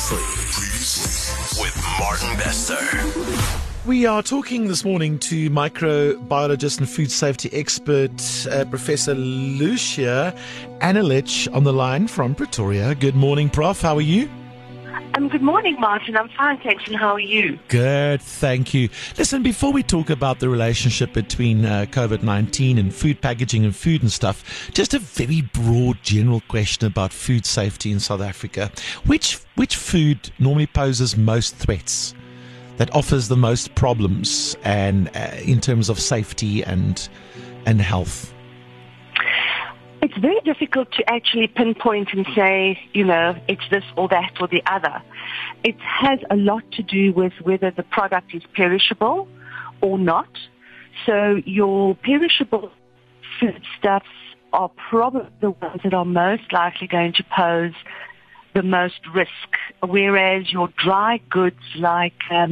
Previously with Martin Bester. We are talking this morning to microbiologist and food safety expert, Professor Lucia Anilich on the line from Pretoria. Good morning, Prof. How are you? Good morning, Martin. I'm fine, thanks. And how are you? Good, thank you. Listen, before we talk about the relationship between COVID-19 and food packaging and food and stuff, just a very broad general question about food safety in South Africa. Which food normally poses most threats, that offers the most problems and in terms of safety and health? It's very difficult to actually pinpoint and say, it's this or that or the other. It has a lot to do with whether the product is perishable or not. So your perishable foodstuffs are probably the ones that are most likely going to pose the most risk, whereas your dry goods like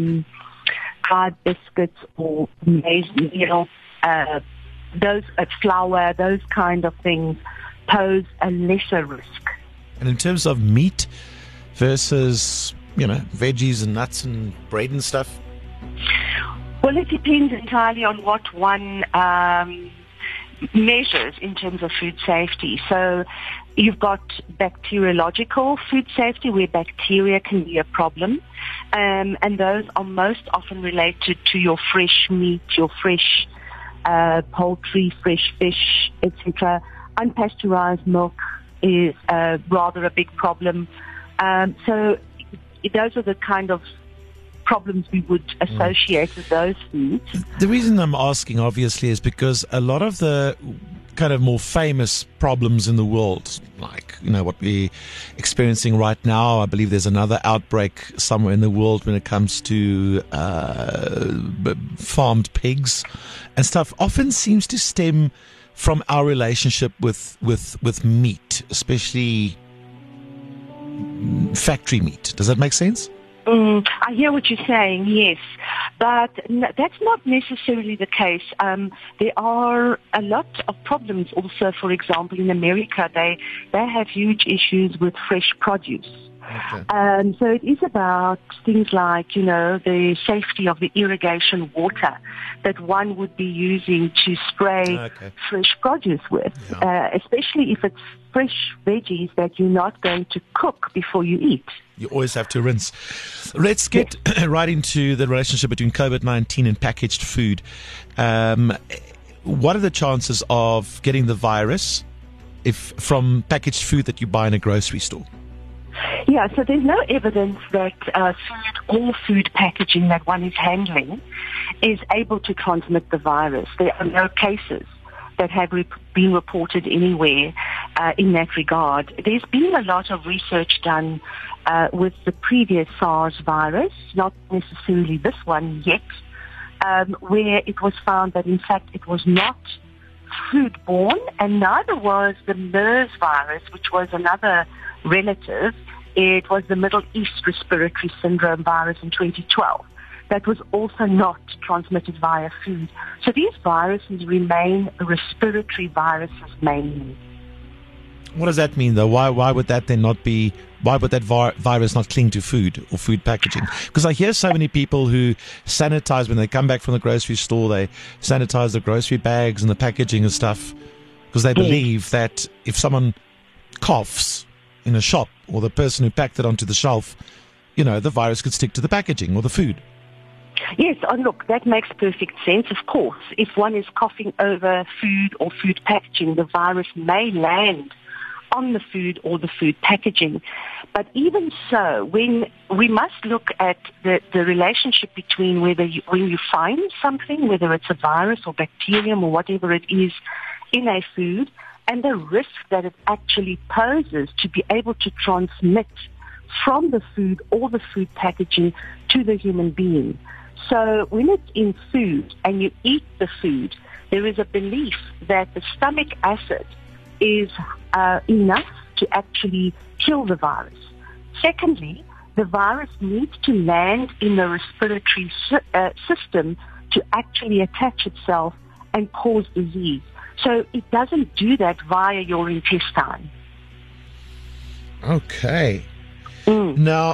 dried biscuits or maize meal, those flour, those kind of things pose a lesser risk. And in terms of meat versus, veggies and nuts and bread and stuff? Well, it depends entirely on what one measures in terms of food safety. So you've got bacteriological food safety where bacteria can be a problem. And those are most often related to your fresh meat, your fresh poultry, fresh fish, etc. Unpasteurized milk is rather a big problem. So those are the kind of problems we would associate with those foods. The reason I'm asking, obviously, is because a lot of the kind of more famous problems in the world, like, what we're experiencing right now, I believe there's another outbreak somewhere in the world when it comes to farmed pigs and stuff, often seems to stem from our relationship with meat, especially factory meat. Does that make sense? I hear what you're saying, yes, but that's not necessarily the case. There are a lot of problems also. For example, in America, they have huge issues with fresh produce. Okay. So it is about things like, the safety of the irrigation water that one would be using to spray fresh produce with, especially if it's fresh veggies that you're not going to cook before you eat. You always have to rinse. Let's get right into the relationship between COVID-19 and packaged food. What are the chances of getting the virus from packaged food that you buy in a grocery store? Yeah, so there's no evidence that food packaging that one is handling is able to transmit the virus. There are no cases that have been reported anywhere in that regard. There's been a lot of research done with the previous SARS virus, not necessarily this one yet, where it was found that in fact it was not foodborne, and neither was the MERS virus, which was another relative. It was the Middle East Respiratory Syndrome virus in 2012. That was also not transmitted via food. So these viruses remain respiratory viruses mainly. What does that mean, though? Why would that then not be? Why would that virus not cling to food or food packaging? Because I hear so many people who sanitize when they come back from the grocery store. They sanitize the grocery bags and the packaging and stuff because they believe that if someone coughs in a shop or the person who packed it onto the shelf, the virus could stick to the packaging or the food. Yes, look, that makes perfect sense, of course. If one is coughing over food or food packaging, the virus may land on the food or the food packaging. But even so, when we must look at the relationship between when you find something, whether it's a virus or bacterium or whatever it is in a food, and the risk that it actually poses to be able to transmit from the food or the food packaging to the human being. So when it's in food and you eat the food, there is a belief that the stomach acid is enough to actually kill the virus. Secondly, the virus needs to land in the respiratory system to actually attach itself and cause disease. So it doesn't do that via your intestine. Okay. Now,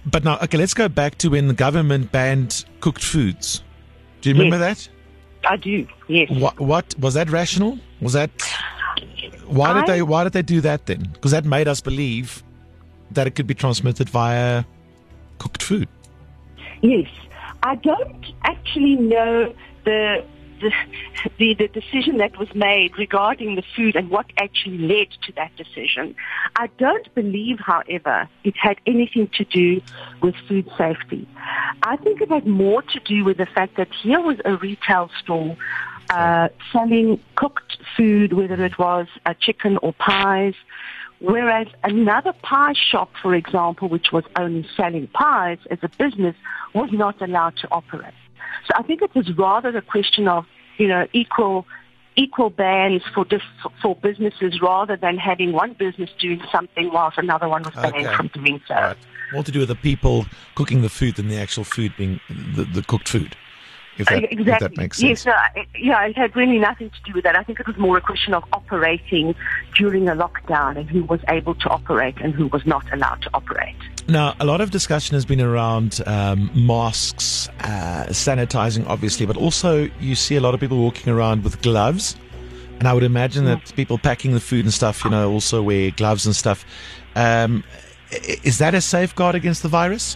But now, okay, let's go back to when the government banned cooked foods. Do you remember that? I do, yes. What was that rational? Was that why did they do that then? Because that made us believe that it could be transmitted via cooked food. Yes, I don't actually know the decision that was made regarding the food and what actually led to that decision. I don't believe, however, it had anything to do with food safety. I think it had more to do with the fact that here was a retail store selling cooked food, whether it was chicken or pies, whereas another pie shop, for example, which was only selling pies as a business, was not allowed to operate. So I think it was rather a question of, equal bans for businesses rather than having one business doing something whilst another one was banned from doing so. Right. More to do with the people cooking the food than the actual food being the cooked food. If that makes sense. Yes, it had really nothing to do with that. I think it was more a question of operating during a lockdown and who was able to operate and who was not allowed to operate. Now, a lot of discussion has been around masks, sanitizing, obviously, but also you see a lot of people walking around with gloves. And I would imagine that people packing the food and stuff, also wear gloves and stuff. Is that a safeguard against the virus?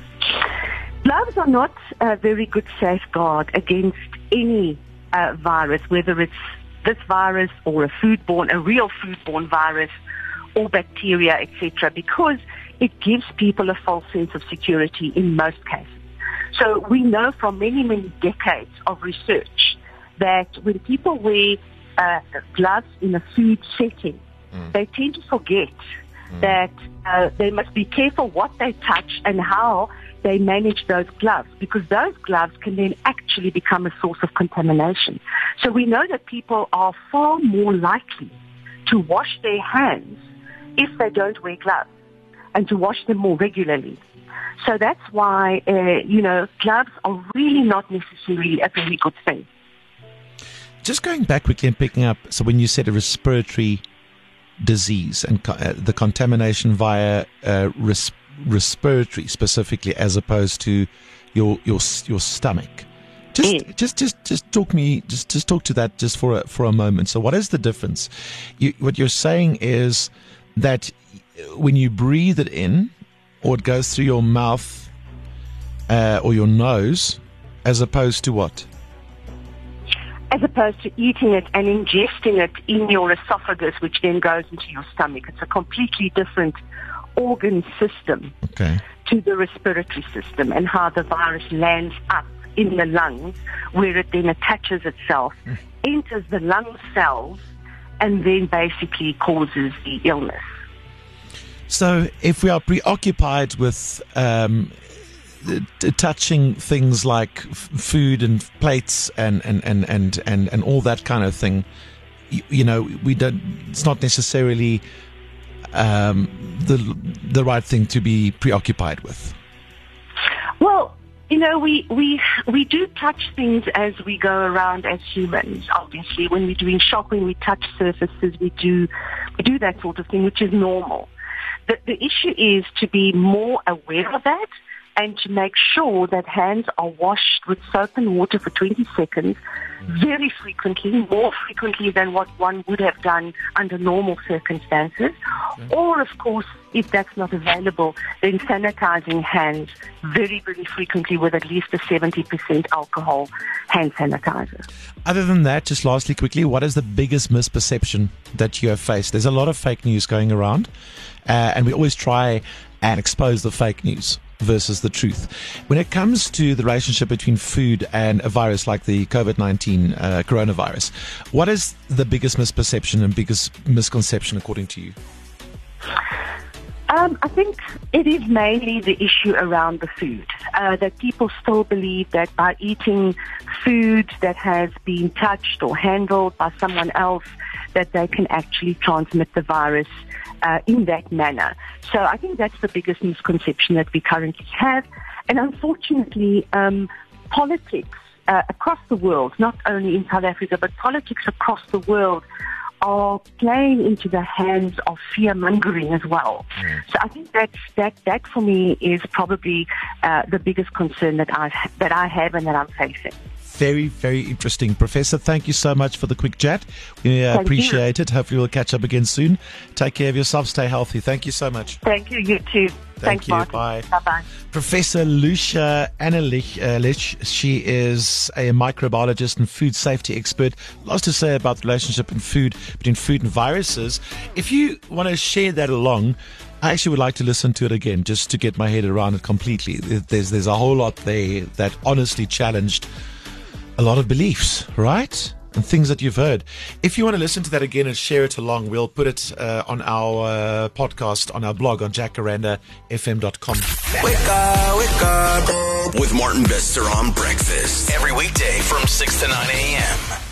Gloves are not a very good safeguard against any virus, whether it's this virus or a real foodborne virus or bacteria, etc., because it gives people a false sense of security in most cases. So we know from many, many decades of research that when people wear gloves in a food setting, they tend to forget that they must be careful what they touch and how they manage those gloves, because those gloves can then actually become a source of contamination. So we know that people are far more likely to wash their hands if they don't wear gloves and to wash them more regularly. So that's why, gloves are really not necessarily a very good thing. Just going back quickly and picking up, so when you said a respiratory disease and the contamination via respiratory specifically, as opposed to your stomach. Just talk to that just for a moment. So what is the difference? What you're saying is that when you breathe it in, or it goes through your mouth or your nose, as opposed to what? As opposed to eating it and ingesting it in your esophagus, which then goes into your stomach. It's a completely different organ system to the respiratory system, and how the virus lands up in the lungs, where it then attaches itself, enters the lung cells, and then basically causes the illness. So if we are preoccupied with touching things like food and plates and all that kind of thing, we don't. It's not necessarily the right thing to be preoccupied with. Well, we do touch things as we go around as humans. Obviously, when we're doing shopping, we touch surfaces. We do that sort of thing, which is normal. The issue is to be more aware of that and to make sure that hands are washed with soap and water for 20 seconds very frequently, more frequently than what one would have done under normal circumstances. Or, of course, if that's not available, then sanitizing hands very, very frequently with at least a 70% alcohol hand sanitizer. Other than that, just lastly, quickly, what is the biggest misperception that you have faced? There's a lot of fake news going around, and we always try and expose the fake news versus the truth. When it comes to the relationship between food and a virus like the COVID-19 coronavirus, what is the biggest misperception and biggest misconception according to you? I think it is mainly the issue around the food, that people still believe that by eating food that has been touched or handled by someone else, that they can actually transmit the virus in that manner. So I think that's the biggest misconception that we currently have. And unfortunately, politics across the world, not only in South Africa, but politics across the world, are playing into the hands of fear-mongering as well. So I think that for me is probably the biggest concern that I have and that I'm facing. Very, very interesting. Professor, thank you so much for the quick chat. We appreciate it. Hopefully we'll catch up again soon. Take care of yourself. Stay healthy. Thank you so much. Thank you. You too. Thank you. Martin. Bye. Bye-bye. Professor Lucia Annelich, she is a microbiologist and food safety expert. Lots to say about the relationship between food and viruses. If you want to share that along, I actually would like to listen to it again just to get my head around it completely. There's a whole lot there that honestly challenged a lot of beliefs, right? And things that you've heard. If you want to listen to that again and share it along, we'll put it on our podcast, on our blog, on jacarandafm.com. Wake up with Martin Bester on breakfast every weekday from 6 to 9 a.m.